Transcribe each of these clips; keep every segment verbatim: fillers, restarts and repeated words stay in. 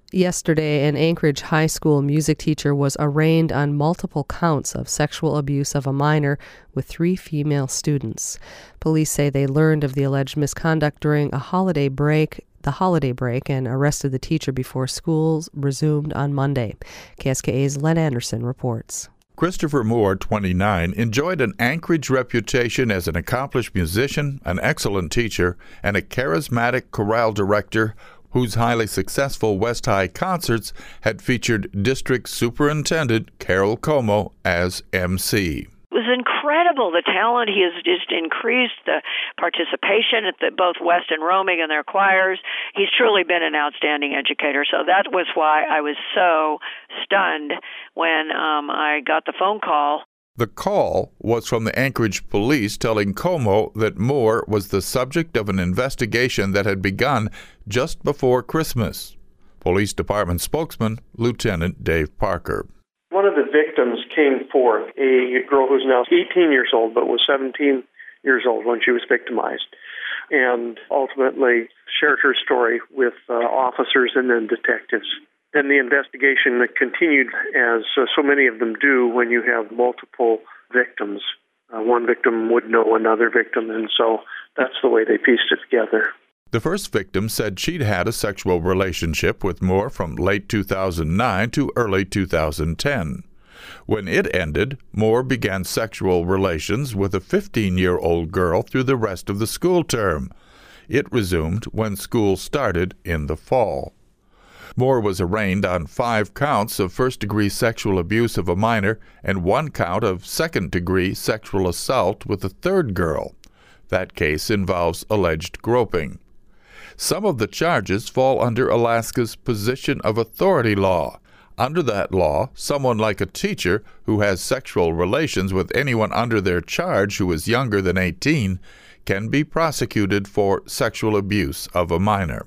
Yesterday, an Anchorage High School music teacher was arraigned on multiple counts of sexual abuse of a minor with three female students. Police say they learned of the alleged misconduct during a holiday break, the holiday break, and arrested the teacher before schools resumed on Monday. K S K A's Len Anderson reports. Christopher Moore, twenty-nine, enjoyed an Anchorage reputation as an accomplished musician, an excellent teacher, and a charismatic chorale director whose highly successful West High concerts had featured District Superintendent Carol Como as M C. It was incredible, the talent. He has just increased the participation at the, both West and Romig and their choirs. He's truly been an outstanding educator, so that was why I was so stunned when um, I got the phone call. The call was from the Anchorage police telling Como that Moore was the subject of an investigation that had begun just before Christmas. Police Department spokesman Lieutenant Dave Parker. One of the victims came forth, a girl who's now eighteen years old but was seventeen years old when she was victimized, and ultimately shared her story with uh, officers and then detectives. Then the investigation continued, as uh, so many of them do when you have multiple victims. Uh, one victim would know another victim, and so that's the way they pieced it together. The first victim said she'd had a sexual relationship with Moore from late two thousand nine to early two thousand ten. When it ended, Moore began sexual relations with a fifteen-year-old girl through the rest of the school term. It resumed when school started in the fall. Moore was arraigned on five counts of first-degree sexual abuse of a minor and one count of second-degree sexual assault with a third girl. That case involves alleged groping. Some of the charges fall under Alaska's position of authority law. Under that law, someone like a teacher who has sexual relations with anyone under their charge who is younger than eighteen can be prosecuted for sexual abuse of a minor.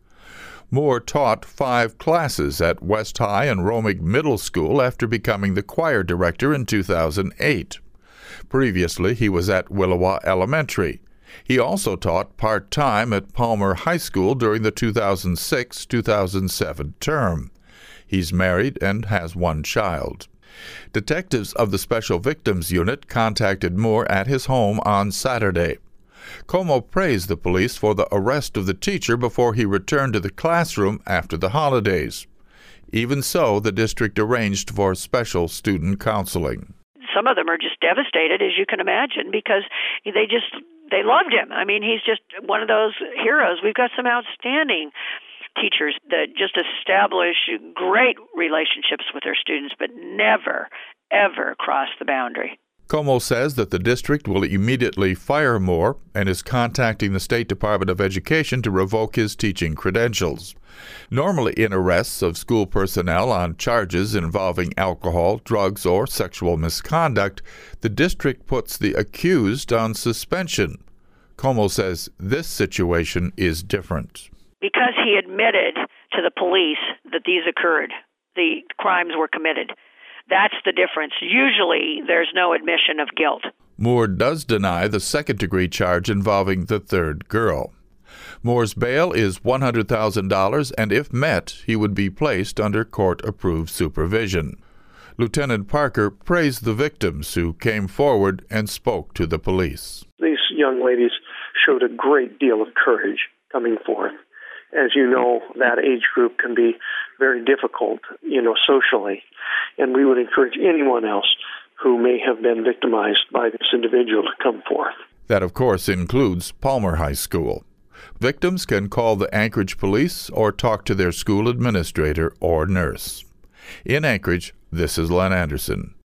Moore taught five classes at West High and Romig Middle School after becoming the choir director in two thousand eight. Previously, he was at Willowa Elementary. He also taught part-time at Palmer High School during the two thousand six to two thousand seven term. He's married and has one child. Detectives of the Special Victims Unit contacted Moore at his home on Saturday. Como praised the police for the arrest of the teacher before he returned to the classroom after the holidays. Even so, the district arranged for special student counseling. Some of them are just devastated, as you can imagine, because they just, they loved him. I mean, he's just one of those heroes. We've got some outstanding teachers that just establish great relationships with their students, but never, ever cross the boundary. Como says that the district will immediately fire Moore and is contacting the State Department of Education to revoke his teaching credentials. Normally, in arrests of school personnel on charges involving alcohol, drugs, or sexual misconduct, the district puts the accused on suspension. Como says this situation is different. Because he admitted to the police that these occurred, the crimes were committed. That's the difference. Usually, there's no admission of guilt. Moore does deny the second-degree charge involving the third girl. Moore's bail is one hundred thousand dollars, and if met, he would be placed under court-approved supervision. Lieutenant Parker praised the victims who came forward and spoke to the police. These young ladies showed a great deal of courage coming forth. As you know, that age group can be very difficult, you know, socially. And we would encourage anyone else who may have been victimized by this individual to come forth. That, of course, includes Palmer High School. Victims can call the Anchorage police or talk to their school administrator or nurse. In Anchorage, this is Len Anderson.